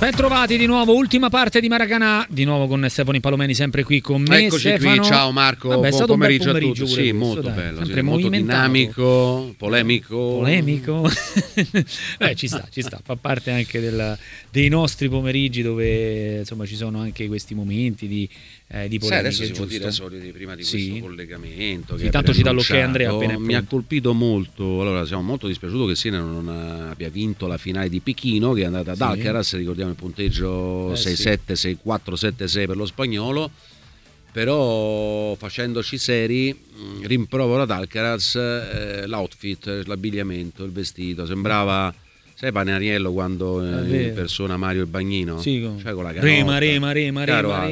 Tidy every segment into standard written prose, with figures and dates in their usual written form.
Ben trovati di nuovo, ultima parte di Maracanã, di nuovo con Stefano Palomeni sempre qui con me. Eccoci Stefano. qui, ciao Marco, Vabbè, buon pomeriggio a tutti. Sì, Sì, molto dai, bello, sempre sì, molto dinamico, polemico. Ci sta, fa parte anche dei nostri pomeriggi dove insomma ci sono anche questi momenti di polemiche. Adesso si può dire solito prima di questo collegamento che tanto ci dà l'ok Andrea appena mi ha colpito molto. Allora siamo molto dispiaciuti che Siena non abbia vinto la finale di Pechino, che è andata ad Alcaraz, ricordiamo il punteggio 6-7, 6-4, 7-6 per lo spagnolo. Però facendoci seri rimprovero ad Alcaraz l'outfit, l'abbigliamento, il vestito, sembrava, sai Panariello quando impersona Mario il Bagnino? Sì, cioè con la canotta. Rema.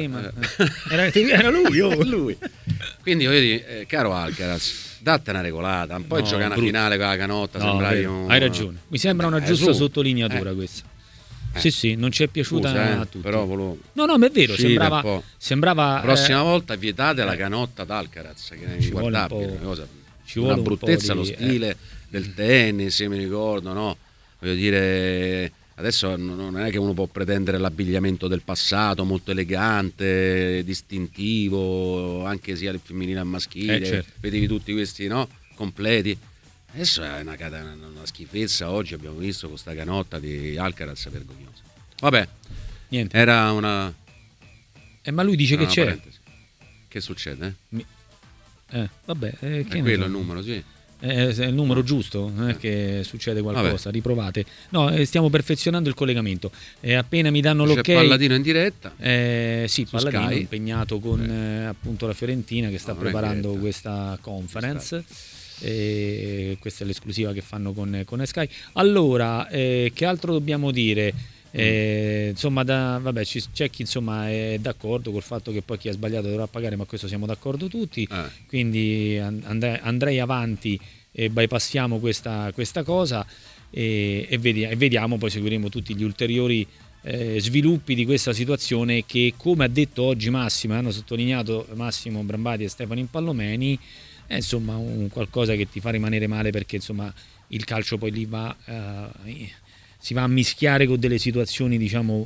Era lui, lui. Quindi voglio dire, caro Alcaraz, date una regolata, un po' giocare una finale con la canotta, hai ragione. Mi sembra una giusta sottolineatura questa. Sì, non ci è piaciuta a tutti. Però no, ma è vero, sembrava la prossima volta vietate la canotta d'Alcaraz, che è inguardabile, una bruttezza lo stile del tennis, mi ricordo, no? Voglio dire, adesso non è che uno può pretendere l'abbigliamento del passato, molto elegante, distintivo, anche sia il femminile al maschile, certo. Vedevi tutti questi, no? Completi. Adesso è una schifezza, oggi abbiamo visto questa canotta di Alcaraz vergognosa. Vabbè, niente. Era una... ma lui dice che c'è. Parentesi. Che succede? Vabbè, è quello il numero, sì. È il numero giusto, non è che succede qualcosa, riprovate. No, stiamo perfezionando il collegamento. Appena mi danno l'ok. C'è Palladino in diretta. Sì, Palladino Sky. Impegnato con appunto la Fiorentina che sta preparando questa conference. Questa è l'esclusiva che fanno con Sky. Allora, che altro dobbiamo dire? Insomma, c'è chi insomma è d'accordo col fatto che poi chi ha sbagliato dovrà pagare, ma questo siamo d'accordo tutti. Quindi andrei avanti e bypassiamo questa cosa e vediamo, poi seguiremo tutti gli ulteriori sviluppi di questa situazione che, come ha detto oggi Massimo, hanno sottolineato Massimo Brambati e Stefano Impallomeni, è insomma un qualcosa che ti fa rimanere male, perché insomma il calcio poi lì si va a mischiare con delle situazioni diciamo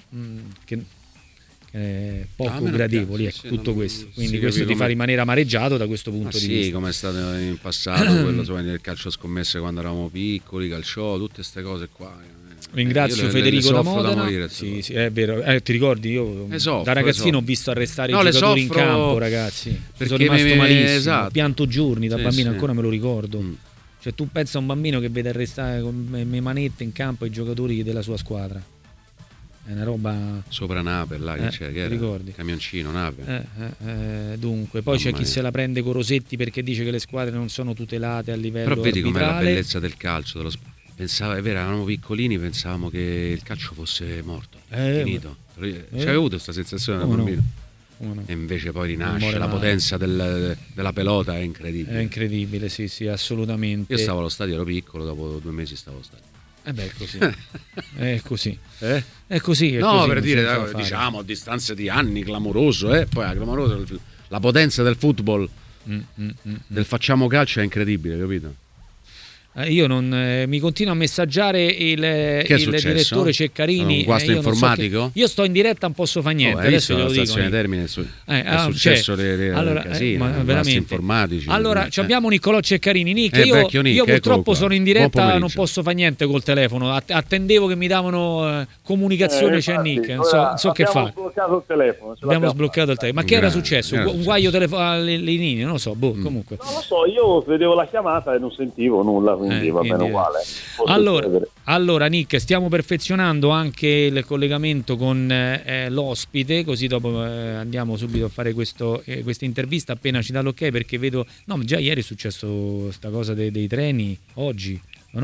poco gradevoli, tutto questo, quindi questo ti fa rimanere amareggiato da questo punto di vista. Sì, come è stato in passato quello nel calcio scommesse quando eravamo piccoli, calcio, tutte queste cose qua. Ringrazio Federico da Modena. Morire, sì, è vero. Ti ricordi, io da ragazzino ho visto arrestare i giocatori in campo, ragazzi. Sono rimasto malissimo. Ho pianto giorni da bambino, ancora me lo ricordo. Cioè tu pensa a un bambino che vede arrestare con le manette in campo i giocatori della sua squadra. È una roba sopra Nape, là che c'è, che era ricordi? Camioncino Nape. Dunque, poi c'è chi se la prende con Rosetti perché dice che le squadre non sono tutelate a livello Però vedi arbitrale. com'è la bellezza del calcio, pensava, è vero, eravamo piccolini, pensavamo che il calcio fosse morto, finito. C'hai avuto questa sensazione da bambino? No. E invece poi rinasce la potenza della pelota, è incredibile. È incredibile, sì, assolutamente. Io stavo allo stadio, ero piccolo, dopo 2 mesi stavo allo stadio. È così. È così. È così. No, così, per dire, diciamo, a distanza di anni, clamoroso, poi clamoroso, la potenza del football, del facciamo calcio è incredibile, capito? Io non mi continua a messaggiare il direttore Ceccarini. Un guasto informatico? Io sto in diretta, non posso fare niente. Adesso glielo dico. Stazione Termine è successo guasti informatici. Allora, abbiamo Niccolò Ceccarini. Io purtroppo sono in diretta, non posso fare niente col telefono. Attendevo che mi davano comunicazione. C'è Nick, non so che fa. Abbiamo sbloccato il telefono. Ma che era successo? Un guaio alle linee? Non lo so. Comunque. Non lo so, io vedevo la chiamata e non sentivo nulla. Quindi va bene uguale. Allora Nick, stiamo perfezionando anche il collegamento con l'ospite, così dopo andiamo subito a fare questa intervista appena ci dà l'ok, perché vedo, no, già ieri è successo sta cosa dei treni, oggi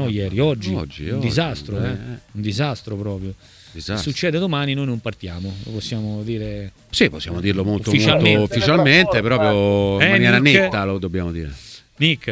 un disastro, un disastro proprio. Disastro. Succede domani, noi non partiamo, lo possiamo dire. Sì, possiamo dirlo molto ufficialmente, proprio in maniera Nick, netta lo dobbiamo dire. Nick,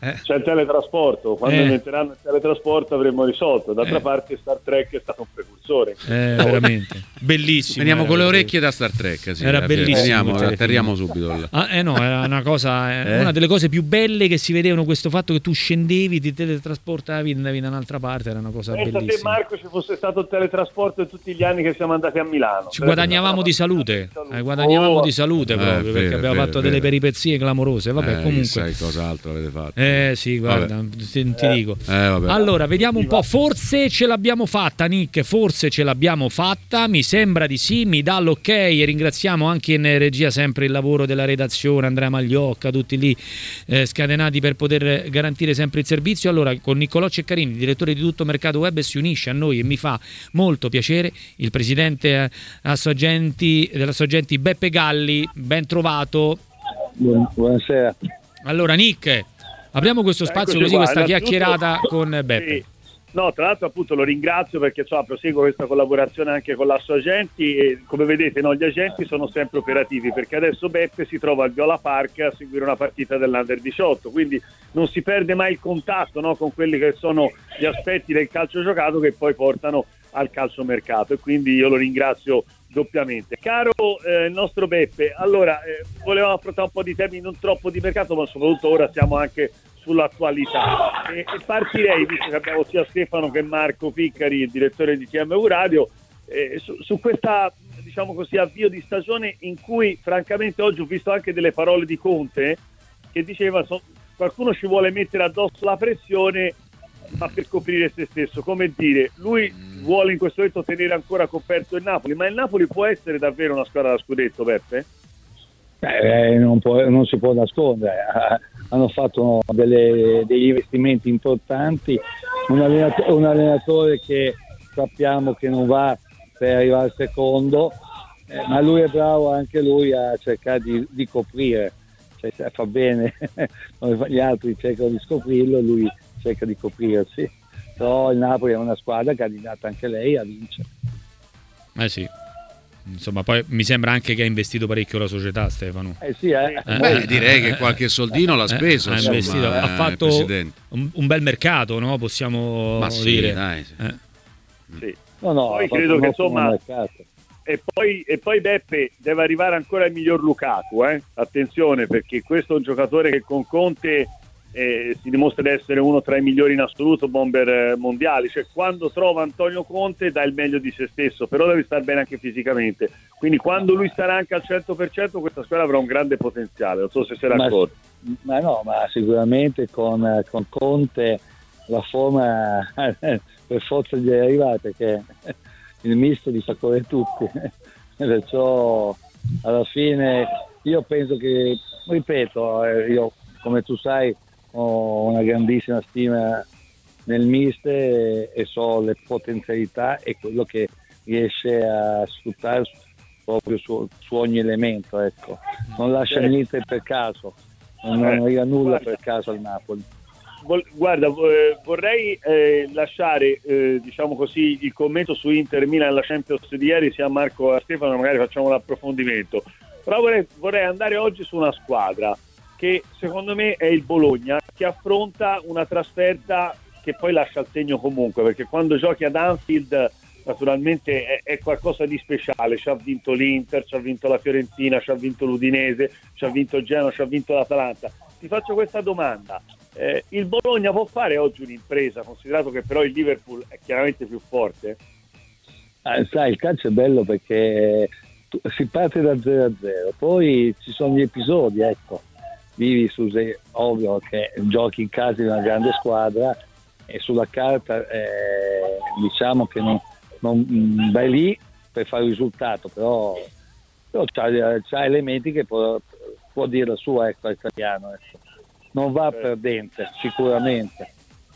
C'è il teletrasporto, quando inventeranno il teletrasporto avremmo risolto. D'altra parte Star Trek è stato un precursore. Veramente bellissimo. Veniamo con le orecchie da Star Trek, sì, era bellissimo. Atterriamo subito. No, era una cosa, una delle cose più belle che si vedevano, questo fatto che tu scendevi, ti teletrasportavi e andavi da un'altra parte, era una cosa bellissima. Se Marco ci fosse stato il teletrasporto in tutti gli anni che siamo andati a Milano, ci guadagnavamo di salute, guadagnavamo di salute proprio, perché abbiamo fatto delle peripezie clamorose. Vabbè, comunque sai cos'altro avete fatto. Sì, guarda, ti dico. Allora, vediamo un po', forse ce l'abbiamo fatta, Nick, forse ce l'abbiamo fatta, mi sembra di sì, mi dà l'ok, e ringraziamo anche in regia sempre il lavoro della redazione, Andrea Magliocca, tutti lì scatenati per poter garantire sempre il servizio. Allora, con Niccolò Ceccarini, direttore di Tutto Mercato Web, si unisce a noi e mi fa molto piacere il presidente della Sorgenti Beppe Galli, ben trovato. Buonasera. Allora, Nick, apriamo questo spazio così, questa chiacchierata con Beppe. Sì. No, tra l'altro appunto lo ringrazio perché proseguo questa collaborazione anche con l'Asso Agenti e come vedete gli agenti sono sempre operativi, perché adesso Beppe si trova al Viola Park a seguire una partita dell'Under 18, quindi non si perde mai il contatto, no, con quelli che sono gli aspetti del calcio giocato che poi portano al calciomercato, e quindi io lo ringrazio doppiamente. Caro il nostro Beppe, allora volevamo affrontare un po' di temi non troppo di mercato, ma soprattutto ora siamo anche sull'attualità e partirei, visto che abbiamo sia Stefano che Marco Piccari, il direttore di TMU Radio, su questa, diciamo così, avvio di stagione in cui francamente oggi ho visto anche delle parole di Conte che diceva qualcuno ci vuole mettere addosso la pressione ma per coprire se stesso, come dire, lui vuole in questo momento tenere ancora coperto il Napoli, ma il Napoli può essere davvero una squadra da scudetto, Beppe? Non si può nascondere, hanno fatto degli investimenti importanti, un allenatore che sappiamo che non va per arrivare al secondo, ma lui è bravo anche lui a cercare di coprire, cioè, fa bene, gli altri cercano di scoprirlo, lui cerca di coprirsi, però il Napoli è una squadra candidata anche lei a vincere. Sì. Insomma, poi mi sembra anche che ha investito parecchio la società, Stefano. Direi che qualche soldino l'ha speso. Ha investito, ha fatto un bel mercato, no? Possiamo dire. Dai, sì. Poi credo che insomma. E poi Beppe deve arrivare ancora il miglior Lukaku, attenzione, perché questo è un giocatore che con Conte si dimostra di essere uno tra i migliori in assoluto, bomber mondiali, cioè quando trova Antonio Conte dà il meglio di se stesso, però deve stare bene anche fisicamente, quindi quando lui starà anche al 100% questa squadra avrà un grande potenziale, non so se sei d'accordo. Ma sicuramente con Conte la forma per forza gli arriva, perché il misto li fa correre tutti, perciò alla fine io penso che, ripeto, io come tu sai ho una grandissima stima nel mister e so le potenzialità e quello che riesce a sfruttare proprio su ogni elemento, ecco. Non lascia niente per caso, non arriva nulla per caso al Napoli. Guarda, vorrei lasciare diciamo così il commento su Inter Milan e la Champions di ieri sia a Marco e a Stefano, magari facciamo l'approfondimento, però vorrei andare oggi su una squadra che secondo me è il Bologna, che affronta una trasferta che poi lascia il segno comunque, perché quando giochi ad Anfield naturalmente è qualcosa di speciale. Ci ha vinto l'Inter, ci ha vinto la Fiorentina, ci ha vinto l'Udinese, ci ha vinto il Genoa, ci ha vinto l'Atalanta. Ti faccio questa domanda: il Bologna può fare oggi un'impresa, considerato che però il Liverpool è chiaramente più forte? Sai, il calcio è bello perché si parte da 0-0, poi ci sono gli episodi, ecco. Vivi ovvio che giochi in casa di una grande squadra e sulla carta diciamo che non vai lì per fare il risultato, però c'ha elementi che può dire la sua, ecco, italiano, ecco. Non va perdente sicuramente.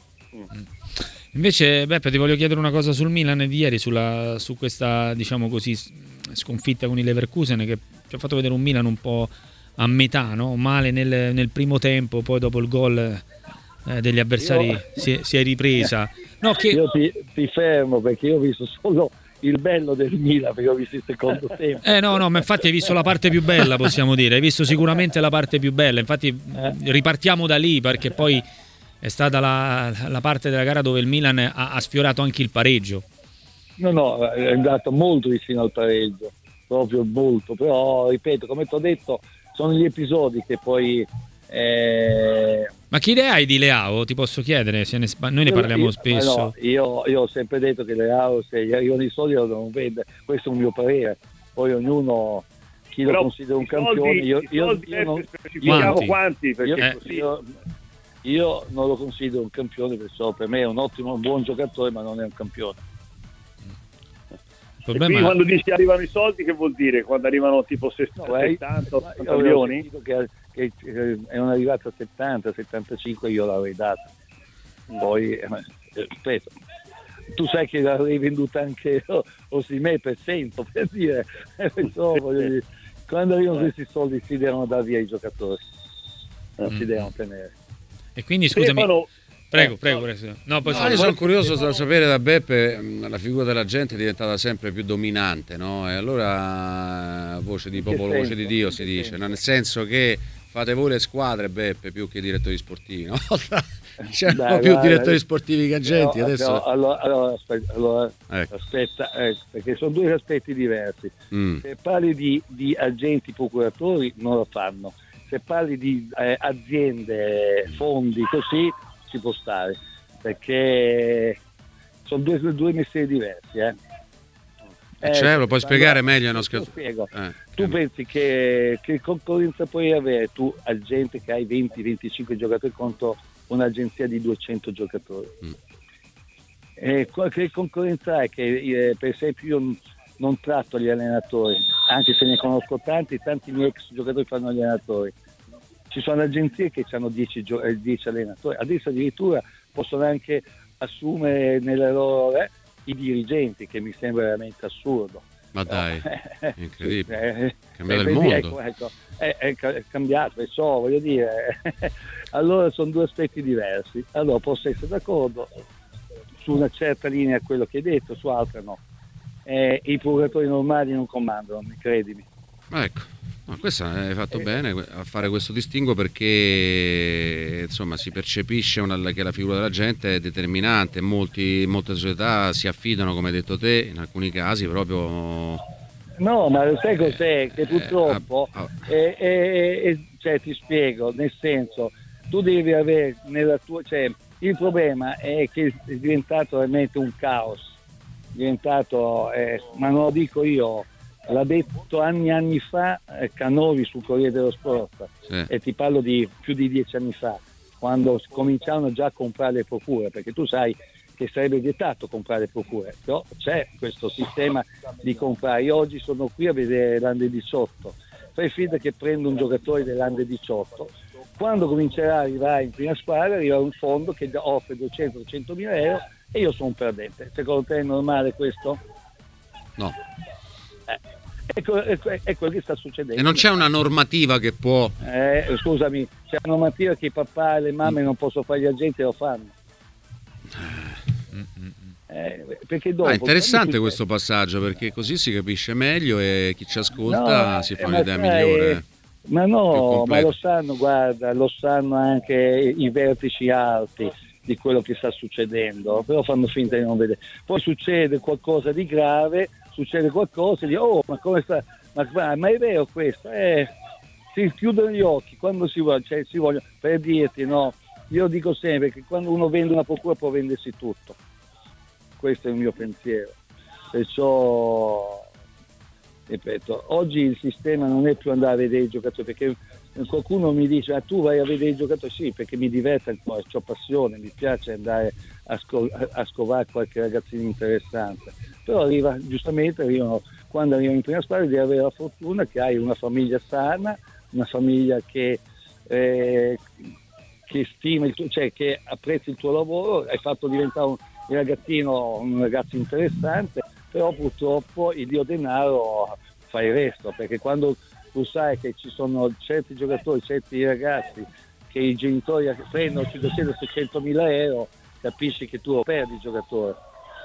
Invece Beppe, ti voglio chiedere una cosa sul Milan di ieri, su questa, diciamo così, sconfitta con il Leverkusen, che ci ha fatto vedere un Milan un po' a metà, no? Male nel primo tempo, poi dopo il gol degli avversari si è ripresa. Io ti fermo, perché io ho visto solo il bello del Milan, perché ho visto il secondo tempo. No, ma infatti hai visto la parte più bella, possiamo dire, hai visto sicuramente la parte più bella, infatti ripartiamo da lì, perché poi è stata la parte della gara dove il Milan ha sfiorato anche il pareggio. No, è andato molto vicino al pareggio, proprio molto, però ripeto, come ti ho detto, sono gli episodi che poi... Ma che idea hai di Leao? Ti posso chiedere? Noi ne parliamo spesso. No, io ho sempre detto che Leao, se gli arrivano i soldi, lo devono vendere. Questo è un mio parere. Poi ognuno, chi lo considera un campione, io non specifichiamo quanti, perché io non lo considero un campione, perciò per me è un buon giocatore, ma non è un campione. Quindi quando dici arrivano i soldi, che vuol dire? Quando arrivano tipo 70, 80 milioni? Che erano arrivati a 70, 75, io l'avrei data. Poi, ripeto, tu sai che l'avrei venduta anche Osimhen per 100, per dire. Quando arrivano questi soldi si devono dare via i giocatori, non si devono tenere. E quindi scusami... Prego. No, io sono curioso da sapere da Beppe, la figura della gente è diventata sempre più dominante, no? E allora voce di popolo, voce di Dio si dice, no? Nel senso che fate voi le squadre, Beppe, più che direttori sportivi, no? C'erano più direttori sportivi che agenti, adesso... Aspetta, perché sono due aspetti diversi. Se parli di agenti procuratori non lo fanno, se parli di aziende, fondi, così ci può stare, perché sono due mestieri diversi. Cioè, lo puoi spiegare meglio? No, spiego. Tu pensi che concorrenza puoi avere tu, agente che hai 20-25 giocatori contro un'agenzia di 200 giocatori? Che concorrenza è? Che per esempio io non tratto gli allenatori, anche se ne conosco tanti miei ex giocatori fanno gli allenatori. Ci sono agenzie che hanno 10 allenatori, adesso addirittura possono anche assumere nelle loro i dirigenti, che mi sembra veramente assurdo. Ma dai, incredibile, è cambiato il mondo. Ecco, è cambiato, perciò voglio dire, allora sono due aspetti diversi. Allora posso essere d'accordo su una certa linea quello che hai detto, su altre no. I procuratori normali non comandano, credimi. Ecco. No, questo hai fatto bene a fare questo distinguo, perché insomma si percepisce che la figura della gente è determinante. Molte società si affidano, come hai detto te, in alcuni casi proprio... No, ma sai cos'è? Che purtroppo cioè, ti spiego, nel senso, tu devi avere nella tua... Cioè, il problema è che è diventato veramente un caos, ma non lo dico io, l'ha detto anni fa Canovi sul Corriere dello Sport, sì. E ti parlo di più di 10 anni fa, quando cominciavano già a comprare le procure, perché tu sai che sarebbe vietato comprare le procure, però c'è questo sistema di comprare. Io oggi sono qui a vedere l'Under 18, fai finta che prendo un giocatore dell'Under 18, quando comincerà a arrivare in prima squadra arriva un fondo che offre 200-300 mila euro e io sono un perdente. Secondo te è normale questo? No. È quello che sta succedendo. E non c'è una normativa che può... Scusami, c'è una normativa che i papà e le mamme non possono fare gli agenti e lo fanno. Perché dopo, interessante questo passaggio, perché così si capisce meglio e chi ci ascolta si fa un'idea migliore. Ma no, ma lo sanno, guarda, lo sanno anche i vertici alti di quello che sta succedendo, però fanno finta di non vedere. Poi succede qualcosa di grave, succede qualcosa e dico, ma come sta? Ma è vero questo? Si chiudono gli occhi quando si vogliono, per dirti, no, io dico sempre che quando uno vende una procura può vendersi tutto, questo è il mio pensiero, perciò ripeto, oggi il sistema non è più andare a vedere i giocatori, perché qualcuno mi dice, ma tu vai a vedere i giocatori? Sì, perché mi diverte ancora, ho passione, mi piace andare a scovare qualche ragazzino interessante, però giustamente quando arrivano in prima squadra devi avere la fortuna che hai una famiglia sana, una famiglia che stima cioè che apprezzi il tuo lavoro, hai fatto diventare un ragazzo interessante, però purtroppo il dio denaro fa il resto, perché quando tu sai che ci sono certi giocatori, certi ragazzi che i genitori prendono 500-600 mila euro, capisci che tu lo perdi il giocatore.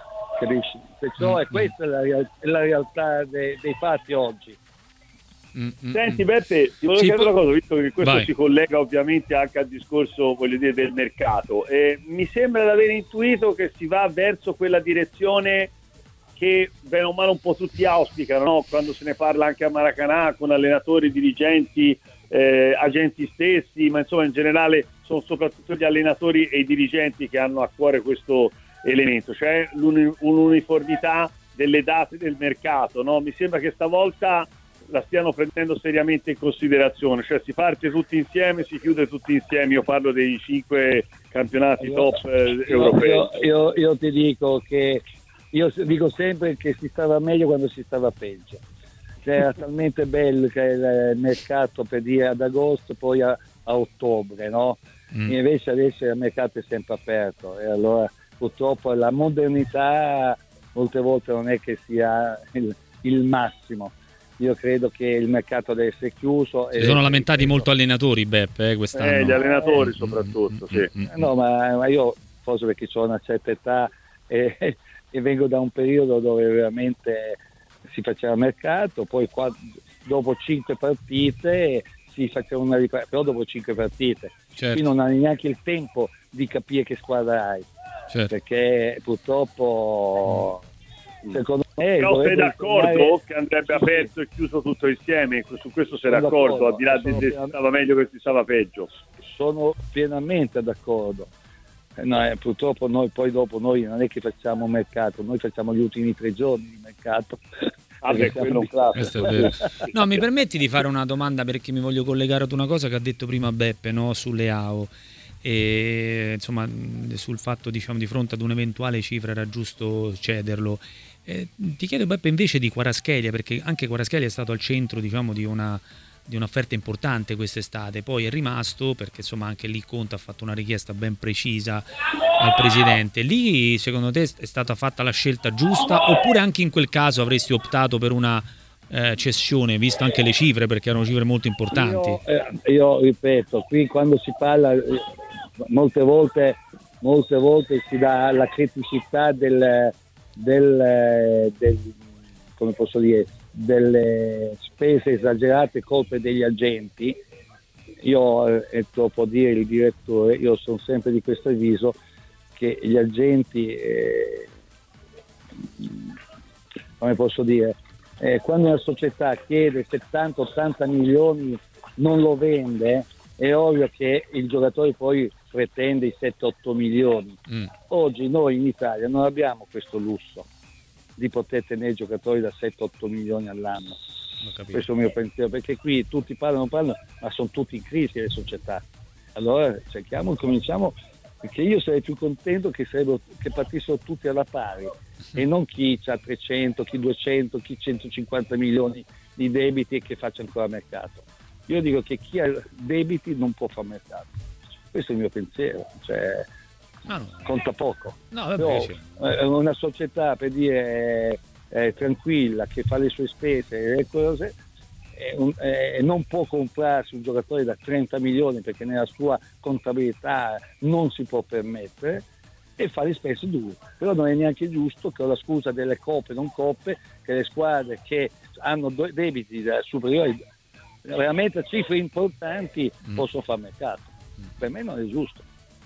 capisci? Perciò questa è la realtà dei fatti oggi. Senti Beppe, ti volevo chiedere una cosa, visto che questo si collega ovviamente anche al discorso, voglio dire, del mercato. Mi sembra di aver intuito che si va verso quella direzione che bene o male un po' tutti auspicano, no? Quando se ne parla anche a Maracanã con allenatori, dirigenti, agenti stessi, ma insomma in generale sono soprattutto gli allenatori e i dirigenti che hanno a cuore questo elemento, cioè un'uniformità delle date del mercato, no? Mi sembra che stavolta la stiano prendendo seriamente in considerazione, cioè si parte tutti insieme, si chiude tutti insieme. Io parlo dei 5 campionati top europei. Io ti dico che io dico sempre che si stava meglio quando si stava peggio, cioè era talmente bello che il mercato, per dire, ad agosto, poi a ottobre, no? Invece adesso il mercato è sempre aperto e allora purtroppo la modernità molte volte non è che sia il massimo. Io credo che il mercato deve essere chiuso. Si sono lamentati molto allenatori, Beppe, quest'anno. Gli allenatori soprattutto, sì. No, ma io forse perché ho una certa età e vengo da un periodo dove veramente si faceva mercato, poi dopo 5 partite si faceva una ripresa, però dopo 5 partite. Certo. Qui non hai neanche il tempo di capire che squadra hai, certo. Perché purtroppo... Secondo me, però sei d'accordo che andrebbe aperto e chiuso tutto insieme? Su questo sei d'accordo, al di là di se stava meglio che si stava peggio? Sono pienamente d'accordo. Purtroppo noi non è che facciamo mercato, noi facciamo gli ultimi 3 giorni di mercato. Questo è vero. No, mi permetti di fare una domanda, perché mi voglio collegare ad una cosa che ha detto prima Beppe, no? Sulle AO. E insomma sul fatto, diciamo, di fronte ad un'eventuale cifra era giusto cederlo. Ti chiedo Beppe invece di Kvaratskhelia, perché anche Kvaratskhelia è stato al centro, diciamo, di un'offerta importante quest'estate, poi è rimasto perché insomma anche lì Conte ha fatto una richiesta ben precisa al presidente. Lì secondo te è stata fatta la scelta giusta, oppure anche in quel caso avresti optato per una cessione, visto anche le cifre, perché erano cifre molto importanti? Io ripeto, qui quando si parla molte volte si dà la criticità del come posso dire, delle spese esagerate, colpe degli agenti. Io può dire il direttore, io sono sempre di questo avviso, che gli agenti come posso dire, quando una società chiede 70-80 milioni, non lo vende, è ovvio che il giocatore poi pretende i 7-8 milioni. Oggi noi in Italia non abbiamo questo lusso di poter tenere giocatori da 7-8 milioni all'anno. Questo è il mio pensiero, perché qui tutti parlano, ma sono tutti in crisi le società. Allora cominciamo, perché io sarei più contento che partissero tutti alla pari e non chi ha 300, chi 200, chi 150 milioni di debiti e che faccia ancora mercato. Io dico che chi ha debiti non può fare mercato. Questo è il mio pensiero, cioè conta poco. Però, una società, per dire, tranquilla, che fa le sue spese e cose, non può comprarsi un giocatore da 30 milioni perché nella sua contabilità non si può permettere, e fa le spese dure. Però non è neanche giusto che, con la scusa delle coppe non coppe, che le squadre che hanno debiti superiori veramente a cifre importanti possono fare mercato. Per me non è giusto.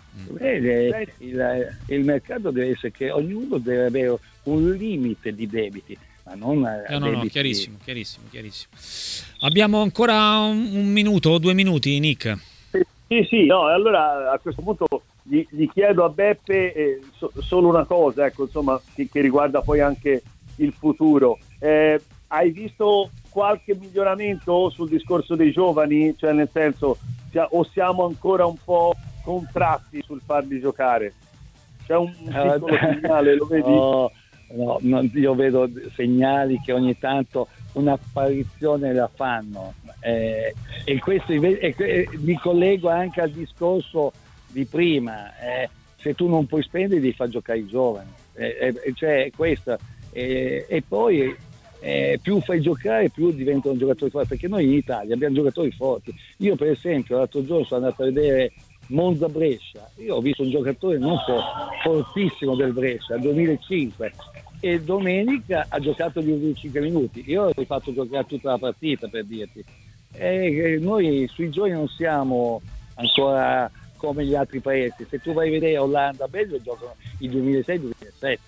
Il mercato deve essere che ognuno deve avere un limite di debiti, ma non debiti. Chiarissimo. Abbiamo ancora un minuto o 2 minuti, Nick? Sì, no, allora a questo punto gli chiedo a Beppe solo una cosa, ecco, insomma, che riguarda poi anche il futuro. Hai visto qualche miglioramento sul discorso dei giovani? Cioè, nel senso, o siamo ancora un po' contratti sul farli giocare? C'è un piccolo segnale, lo vedi? No, io vedo segnali che ogni tanto un'apparizione la fanno, e questo mi collego anche al discorso di prima, se tu non puoi spendere devi far giocare i giovani, cioè questo, e poi più fai giocare più diventano giocatori forti, perché noi in Italia abbiamo giocatori forti. Io per esempio l'altro giorno sono andato a vedere Monza-Brescia, io ho visto un giocatore non so fortissimo del Brescia, 2005, e domenica ha giocato gli ultimi 5 minuti. Io avrei fatto giocare tutta la partita, per dirti. E noi sui giochi non siamo ancora come gli altri paesi. Se tu vai a vedere Olanda, Belgio, giocano il 2006-2007.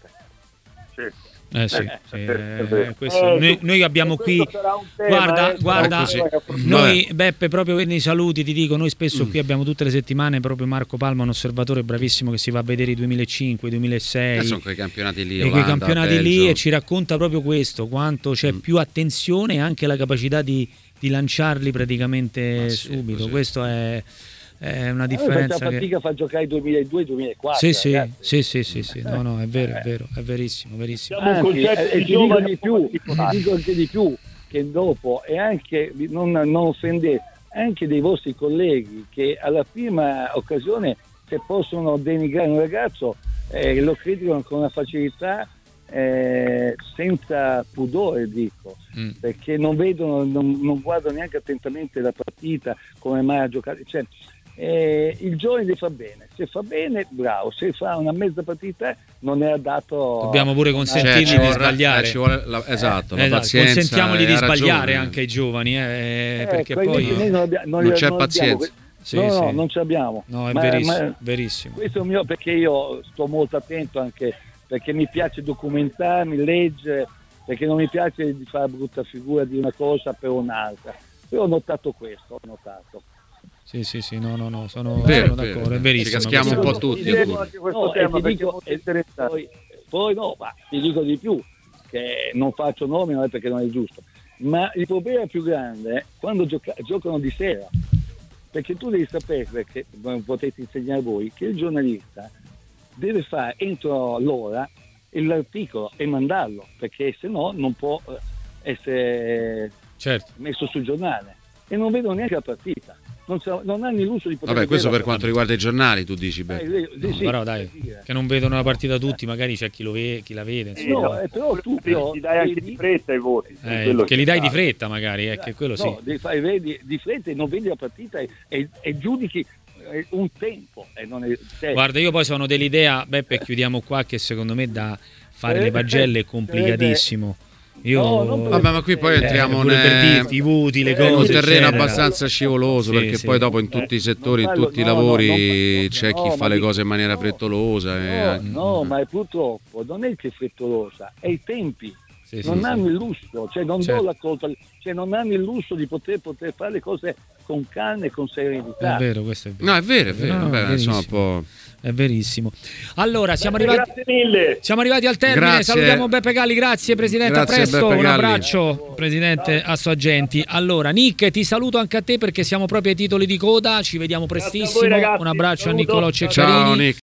Noi abbiamo qui, guarda, noi Beppe, proprio per i saluti ti dico, noi spesso qui abbiamo tutte le settimane proprio Marco Palma, un osservatore bravissimo che si va a vedere i 2005, 2006 sono quei campionati lì, Olanda, quei campionati lì, e ci racconta proprio questo, quanto c'è più attenzione e anche la capacità di lanciarli praticamente subito. Così. Questo è una differenza. La fatica fa giocare il 2002-2004. Sì. No, è vero, è verissimo. Anzi, e ti dico anche di più, che dopo, e anche non offendete anche dei vostri colleghi che alla prima occasione, se possono denigrare un ragazzo, lo criticano con una facilità senza pudore, dico, perché non vedono, non guardano neanche attentamente la partita, come mai ha giocato, cioè, il giovane deve far bene, se fa bene bravo, se fa una mezza partita non è adatto. Dobbiamo pure consentirgli di sbagliare, la pazienza, consentiamogli di sbagliare anche ai giovani, perché poi non c'è pazienza. Non ce l'abbiamo. No, è verissimo. Questo è il mio, perché io sto molto attento, anche perché mi piace documentarmi, leggere, perché non mi piace di fare brutta figura di una cosa per un'altra. Io ho notato questo, Sì, no, sono d'accordo, è verissimo. Ci caschiamo un po' tutti. Ti dico di più, che non faccio nomi, non è perché non è giusto, ma il problema più grande è quando giocano di sera, perché tu devi sapere, perché potete insegnare voi, che il giornalista deve fare entro l'ora l'articolo e mandarlo, perché se no non può essere messo sul giornale, e non vedono neanche la partita. Non hanno il lusso di poter. Vabbè, questo per quanto riguarda i giornali, tu dici bene. Però dai, che non vedono la partita tutti, magari c'è chi la vede. Però tu ti dai anche di fretta i voti. Che li dai di fretta, magari, che quello sì. No, vedi di fretta e non vedi la partita e giudichi un tempo. Guarda, io poi sono dell'idea, Beppe, chiudiamo qua, che secondo me da fare le pagelle è complicatissimo. Vabbè, ma qui poi entriamo per dirti i voti, le cose, un terreno abbastanza scivoloso, perché poi dopo in tutti i settori, in tutti i lavori c'è chi fa le cose in maniera frettolosa. Ma purtroppo non è che è frettolosa, è i tempi. Non hanno il lusso, cioè non do la colpa, cioè non hanno il lusso di poter fare le cose con calma e con serenità. È vero, questo è vero. No, è vero. Vabbè, insomma, un po'. È verissimo. Allora, siamo arrivati al termine. Grazie. Salutiamo Beppe Galli, grazie Presidente, Grazie, a presto. Beppe Un Galli. abbraccio Presidente Assoagenti. Allora, Nick, ti saluto anche a te perché siamo proprio ai titoli di coda. Ci vediamo prestissimo. Voi, ragazzi. Un abbraccio Saluto. a Niccolò Ceccarini. Ciao Nick.